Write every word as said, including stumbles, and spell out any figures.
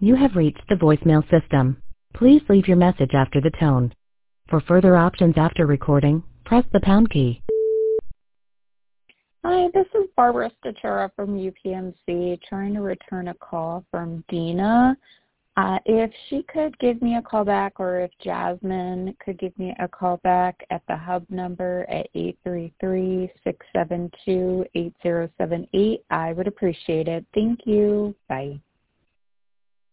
You have reached the voicemail system. Please leave your message after the tone. For further options after recording, press the pound key. Hi, this is Barbara Statura from U P M C trying to return a call from Dina. Uh, if she could give me a call back, or if Jasmine could give me a call back at the hub number at eight three three, six seven two, eight zero seven eight, I would appreciate it. Thank you. Bye.